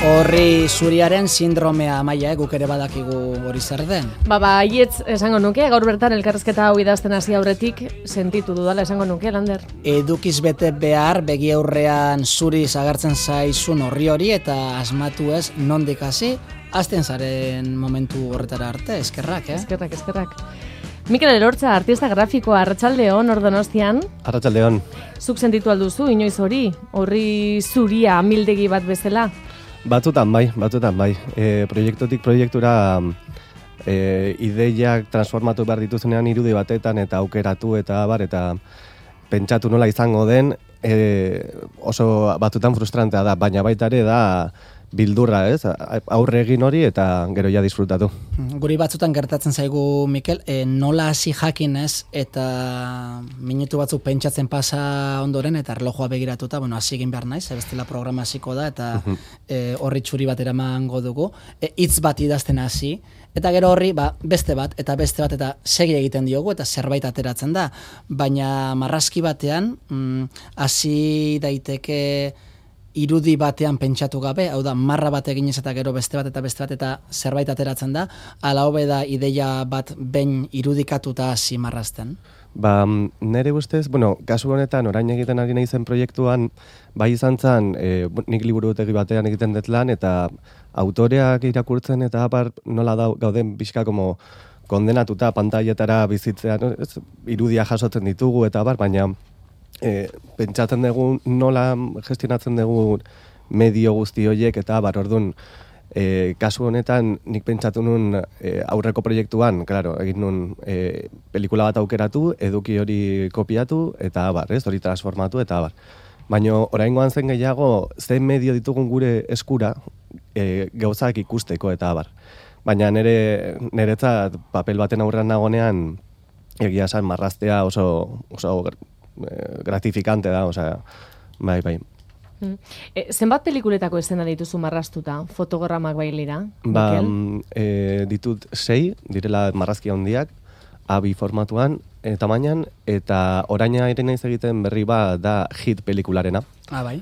Horri zuriaren sindromea Amaia, guk ere badakigu hori zer den. Baietz esango nuke, gaur bertan elkarrizketa hau idazten hasi aurretik sentitu dudala esango nuke, Lander. Edukiz bete behar, begi aurrean zuriz agertzen zaizun hori eta asmatu ez nondik hasi, hasten zaren momentu horretara arte, eskerrak, Eskerrak. Mikel Elortza, artista grafikoa, Arratsaldeon, Donostian. Arratsaldeon. Zuk sentitu alduzu, inoiz horri zuria amildegi bat bezala? Batzutan bai. Proiektutik proiektura ideiak transformatu behar dituzunean irudi batetan eta aukeratu eta pentsatu nola izango den oso batzutan frustrantea da, baina baita ere da bildurra, ez? Aurre egin hori eta gero ja disfrutatu. Guri batzutan gertatzen zaigu, Mikel, nola hasi jakin ez, eta minutu batzuk pentsatzen pasa ondoren, eta erlojua begiratuta, hasi egin behar naiz, bestela programa hasiko da, eta horri txuri bat eramango dugu, hitz bat idazten hasi, eta gero horri beste bat, eta segi egiten diogu, eta zerbait ateratzen da, baina marrazki batean, hasi daiteke irudi batean pentsatu gabe, hau da, marra bat eginez eta gero beste bat eta zerbait ateratzen da, ala hobe da ideia bat behin irudikatuta hasi marrazten? Nere ustez, kasu honetan, orain egiten ari naizen proiektuan, bai izan zen, nik liburutegi batean egiten dut lan, eta autoreak irakurtzen eta nola gauden pixka como kondenatuta pantailetara bizitzean, irudia jasotzen ditugu eta baina pentsatzen dugu nola gestionatzen dugu medio guzti horiek eta orduan kasu honetan nik pentsatu nun aurreko proiektuan, egin nun pelikula bat aukeratu, eduki hori kopiatu eta hori transformatu eta baina oraingoan zen gehiago zein medio ditugun gure eskura gauzak ikusteko eta baina niretzat papel baten aurrean nagonean egia esan marraztea oso gratifikante da, bai. Zenbat pelikuletako eszena dituzu marraztuta, fotogramak bailira? Ditut 6, direla marrazki handiak, A2 formatuan, tamainan, eta oraina ere naiz egiten berri bat da Hit pelikularena. Bai.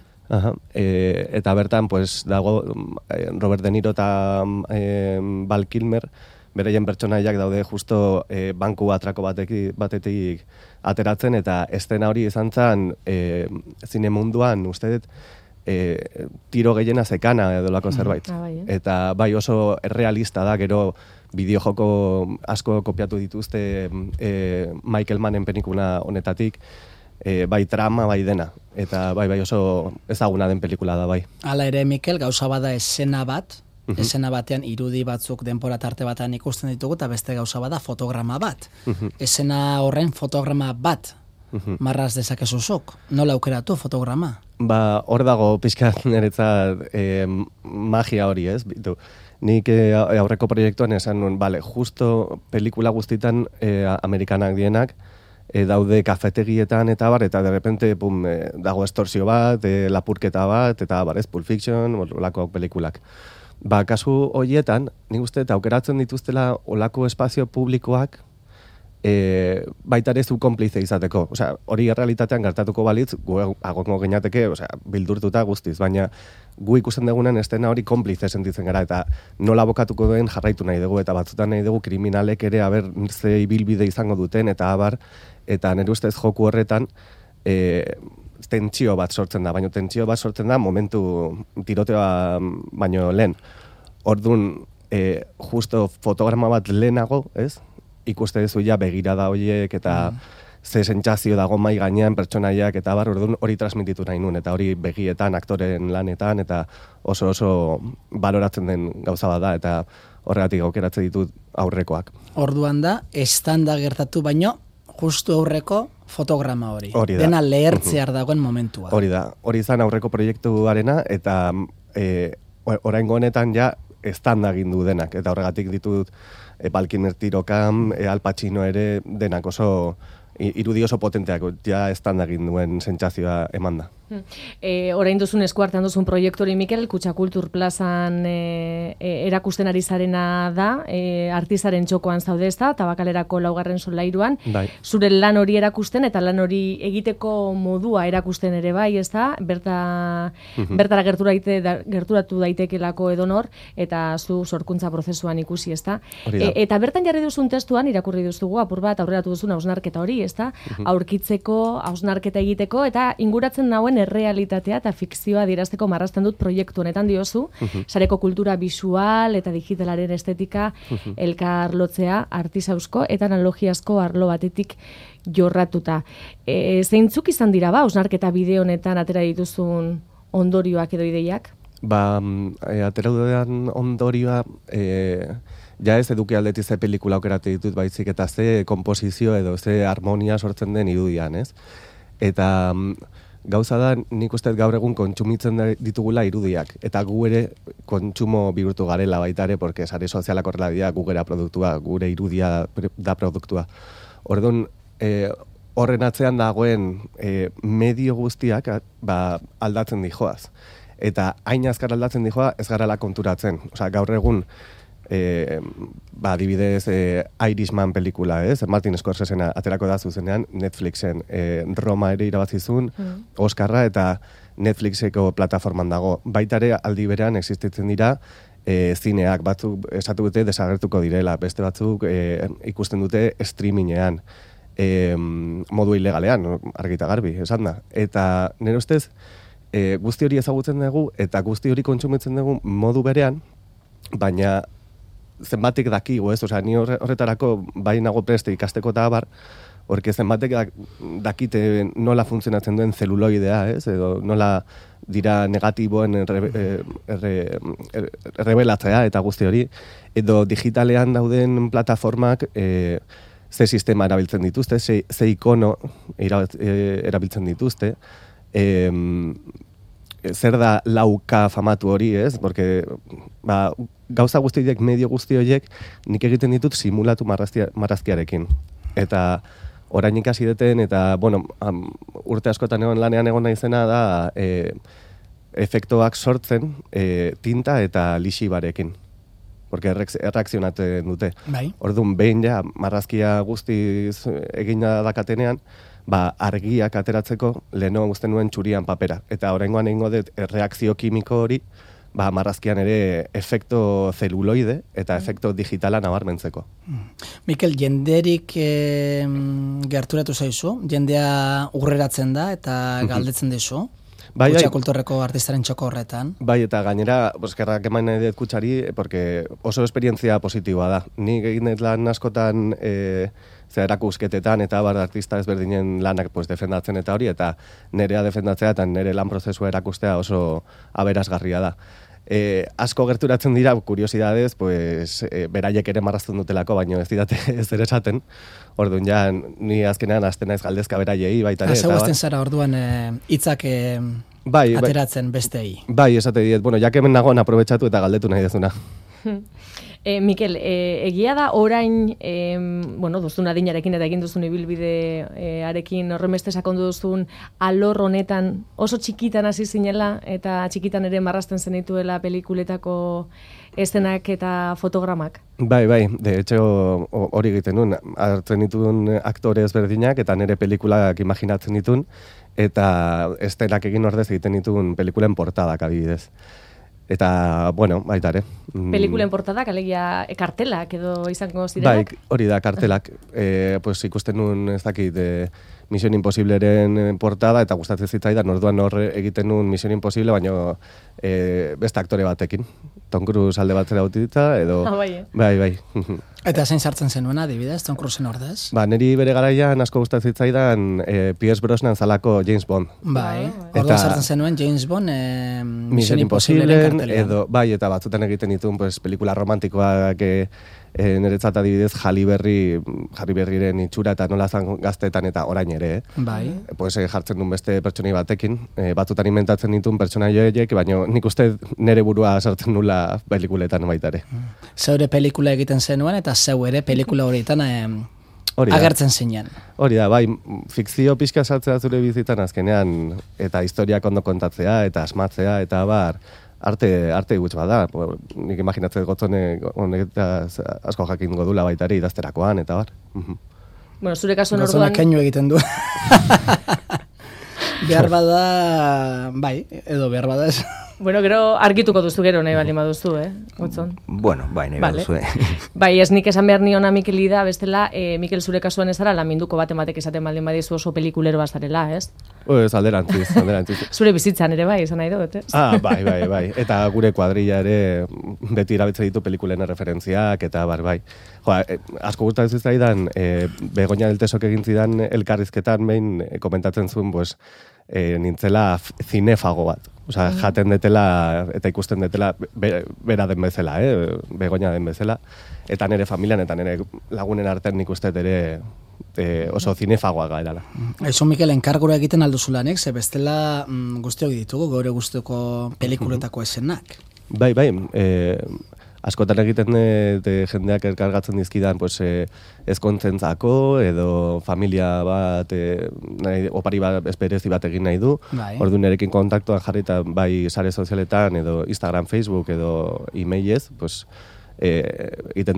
Eta bertan, dago Robert De Niro eta Val Kilmer, beraien pertsonaiak daude justo banku atrako batetik ateratzen, eta eszena hori izan zen zine munduan, uste dut, tiro gehiena zekana edolako zerbait. Eta bai oso errealista da, gero bideojoko asko kopiatu dituzte Michael Mannen pelikula honetatik, bai trama, bai dena. Eta bai oso ezaguna den pelikula da, bai. Hala ere, Mikel, gauza bada eszena bat, eszena batean irudi batzuk denbora tarte batean ikusten ditugu, eta beste gauza bada fotograma bat. Eszena horren fotograma bat marraz dezakezuzuk. Nola aukeratu fotograma? Hor dago pixkat niretzat magia hori, ez? Nik aurreko proiektuan esan nuen, justo pelikula guztitan amerikanak dienak, daude kafetegietan eta de repente dago estorsio bat, lapurketa bat, eta Pulp Fiction, olako pelikulak. Kasu horietan, nik uste, aukeratzen dituztela olako espazio publikoak baita ere zu konplize izateko. Hori errealitatean gertatuko balitz, gu agongo gineateke bildurtuta guztiz, baina gu ikusten dugunen estena hori konplize sentitzen gara, eta nola bokatuko duen jarraitu nahi dugu, eta batzutan nahi dugu kriminalek ere ze ibilbide izango duten, eta nire ustez joku horretan tentsio bat sortzen da, baina tentsio bat sortzen da momentu tiroteoa baino lehen. Orduan, justo fotograma bat lehenago, ez? Ikuste duzu ja begirada horiek eta ze sentsazio dago mai gainean pertsonaiak eta orduan hori transmititu nahi nun, eta hori begietan, aktoren lanetan, eta oso baloratzen den gauza bat da, eta horregatik aukeratzen ditut aurrekoak. Orduan da, estanda gertatu baino, justu aurreko fotograma hori. Dena lehertzear dagoen momentua. Hori da. Hori izan aurreko proiektuarena, eta oraingo honetan ja estanda gindu denak. Eta horregatik ditut Val Kilmer tirokan, Al Pacino ere denak oso irudi oso potenteak, ja estanda ginduen sentsazioa eman da. Orain duzun eskuartean duzun proiektu hori, Mikel, Kutxa Kultur Plazan erakusten ari zarena da, artizaren txokoan zaude ezta, Tabakalerako 4. solairuan, zure lan hori erakusten eta lan hori egiteko modua erakusten ere bai, ezta, bertara gerturatu daitekelako edonor, eta zu sorkuntza prozesuan ikusi, ezta. Eta bertan jarri duzun testuan, irakurri duzugu, apur bat, aurreratu duzun hausnarketa hori, ezta, aurkitzeko, hausnarketa egiteko, eta inguratzen nauen errealitatea eta fikzioa dirazteko marrazten dut proiektu honetan diozu, sareko kultura bisual eta digitalaren estetika elkar lotzea artisauzko eta analogiazko arlo batetik jorratuta. Zeintzuk izan dira hausnarketa bideo honetan atera dituzun ondorioak edo ideiak? Atera dudan ondorioa, ja ez eduki aldeti ze pelikula aukeratu ditut baizik, eta ze komposizio edo ze harmonia sortzen den irudian, ez? Eta gauza da, nik uste gaur egun kontsumitzen ditugula irudiak, eta gu ere kontsumo bihurtu garela baita ere, porque sare sozialak horrela dira, gu gera produktua, gure irudia da produktua. Orduan, horren atzean dagoen medio guztiak aldatzen dijoaz. Eta hain azkar aldatzen dijoa ez garala konturatzen. Osea, gaur egun, adibidez, Irishman pelikula, ez? Martin Scorsese aterako da zuzenean Netflixen Roma ere irabazizun, Oscarra, eta Netflixeko plataforman dago. Baita ere aldi berean existitzen dira zineak, batzuk esatu dute desagertuko direla, beste batzuk ikusten dute streamingean, modu ilegalean, argita garbi, esan da. Eta nire ustez, guzti hori ezagutzen dugu eta guzti hori kontsumitzen dugu modu berean, baina zenbatek dakigu, ez? Osea, ni horretarako bai nago preste ikasteko eta abar, horke zenbatek dakite nola funtzionatzen duen zeluloidea, ez? Edo nola dira negatiboen errebelatzea eta guzti hori, edo digitalean dauden plataformak ze sistema erabiltzen dituzte, ze ikono erabiltzen dituzte, zer da lauka famatu hori, ez? Porque gauza guztiek, medio guzti horiek, nik egiten ditut simulatu marrazkiarekin. Eta orain ikasi deten, eta, bueno, urte askotan lanean egon naizena da efektoak sortzen tinta eta lixibarekin. Porque erreakzionatzen dute. Orduan, behin ja, marrazkia guztiz egina dakatenean, argiak ateratzeko leheno guzten nuen txurian papera. Eta oraingoan egingo dut reakzio kimiko hori, marrazkian ere efekto zeluloide eta efekto digitala nabarmentzeko. Mikel, jenderik gerturatu zaizu? Jendea urreratzen da eta galdetzen dizu? Kutxa Kulturreko artistaren txoko horretan. Bai, eta gainera, eskerrak eman nahi dut kutxari, porque oso esperientzia positiboa da. Nik egin dut lan askotan erakusketetan eta artista ezberdinen lanak defendatzen eta hori, eta nerea defendatzea eta nere lan prozesua erakustea oso aberasgarria da. Asko gerturatzen dira, kuriosidadez, beraiek ere marrazten dutelako, baina ez didate ez ere esaten. Orduan, ja, ni azkenean hasten naiz galdezka beraiei baita ere. Zauazten zara orduan hitzak ateratzen bestei. Bai, esate diet. Bueno, jak hemen nagoen aprobetxatu eta galdetu nahi dezuna. Mikel, egia da orain, duzun adinarekin eta egin duzun ibilbide arekin horrenbeste sakondu duzun alor honetan oso txikitan hasi zinela eta txikitan ere marrazten zenituela pelikuletako eszenak eta fotogramak? Bai, de hecho hori egiten nuen, hartzen dituen aktore ezberdinak eta nire pelikulak imaginatzen dituen eta eszenak egin ordez egiten dituen pelikulen portadak adibidez. Eta, bueno, baita ere. Pelikulen portadak, alegia kartelak edo izango zirenak? Bai, hori da, kartelak. Ikusten nuen, ez dakit, Mission Impossibleren portada, eta gustatzen zitzaidan, orduan hor egiten nuen Mission Impossible, baina beste aktore batekin. Tom Cruise alde batzera utitza, edo... Bai. Eta zein sartzen zenuen adibidez, Tom Cruiseen ordez? Niri bere garaian asko gustatzen zitzaidan Pierce Brosnan zalako James Bond. Bai, orduan sartzen zenuen James Bond Mission Impossibleren kartelean. Bai, eta batzutan egiten dituen pelikula romantikoak niretzat adibidez Halle Berryren itxura eta nola zan gaztetan eta orain ere. Bai. Jartzen duen beste pertsonai batekin. Batzutan inventatzen dituen pertsonai horiek, baina nik uste nire burua sartzen nula pelikuletan baita ere. Zeure pelikula egiten zenuen eta zeu ere pelikula horietan agertzen zinen. Hori da, bai, fikzio pixka sartzea zure bizitzan azkenean, eta historiak ondo kontatzea, eta asmatzea, eta bar, arte gutx bada. Nik imaginatzen gotzone honek asko jakingo dula baitari idazterakoan, eta bar. Bueno, zure kasuan orduan... Gotzone keinu egiten du. Behar bada, bai, edo behar bada ez. Bueno, gero argituko duzu gero nahi bali baduzu, Gotzon? Bueno, bai, nahi baduzu, Bai, ez nik esan behar niona Mikeli da, bestela, Mikel zure kasuan ez ara, laminduko batek esaten baldin badizu oso pelikulero bazarela, ez? Ez, alderantziz. Zure bizitzan ere bai, esan nahi dut, ez? Bai. Eta gure kuadrilla ere beti irabitze ditu pelikulen referentziak, eta bai. Asko gustatzen zaidan, Begoña del Tesok egin zidan elkarrizketan behin komentatzen zuen, pues, nintzela zinefago bat. Osea, jaten detela eta ikusten detela bera den bezala, Begoña den bezala. Eta nire familian eta nire lagunen artean nik uste ere oso zinefagoa gaerala. Eso, Mikel, enkargura egiten alduzulanek, ze bestela guztiok ditugu, gaur guztioko pelikuletako esenak. Bai, askotan egiten jendeak elkargatzen dizkidan pues, ezkontzentzako edo familia bat, opari bat berezi bat egin nahi du. Bai. Orduan nerekin kontaktuan jarrita bai sare sozialetan edo Instagram, Facebook edo emailez, pues, egiten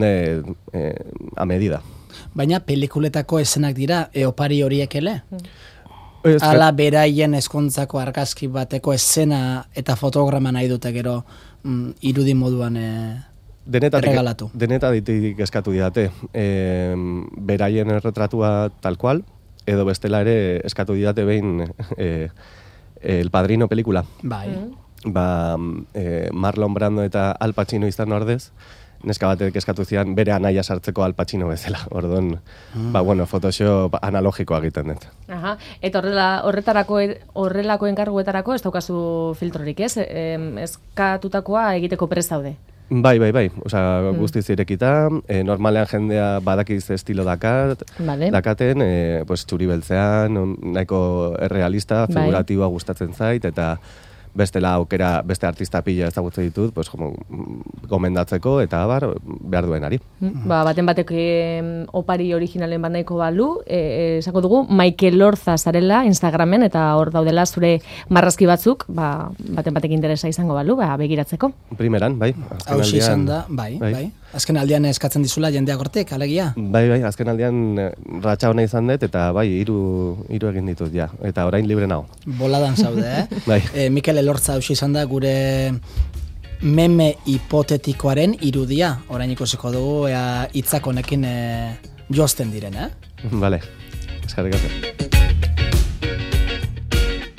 a medida. Baina pelikuletako esenak dira opari horiek ele? Ala beraien ezkontzako argazki bateko esena eta fotograma nahi dute gero irudi moduan erregalatu. Denetatik eskatu didate. Beraien erretratua tal cual, edo bestela ere eskatu didate behin El Padrino pelikula. Bai. Marlon Brando eta Al Pacino izan ordez, neska batek eskatu zian bere anaia sartzeko Al Pacino bezala. Orduan, Photoshop analogikoa egiten dut. Aha, eta horrelako enkarguetarako ez daukazu filtrorik, ez? Eskatutakoa egiteko prest daude. Bai. Osea, guztiz irekita, normalean jendea badakiz estilo dakaten, pues, txuri beltzean, nahiko errealista, figuratiboa gustatzen zait, eta bestela aukera, beste artista pila ezagutzen ditut, pues, gomendatzeko, eta behar duenari. Baten batek opari originalen bat nahiko balu, esango dugu, Mikel Lorza zarela Instagramen, eta hor daudela zure marrazki batzuk, baten batek interesa izango balu, begiratzeko. Primeran, bai. Hau izan da, bai. Azken aldian eskatzen dizula jendeak hortik, alegia? Bai, azken aldian ratxa hona izan dut, eta bai, hiru egin ditut, ja. Eta orain libre nago. Boladan zaude, Bai. Mikel Elortza hau izan da gure meme hipotetikoaren irudia. Orain ikusiko dugu, hitzak honekin joazten diren, Vale, eskerrik asko.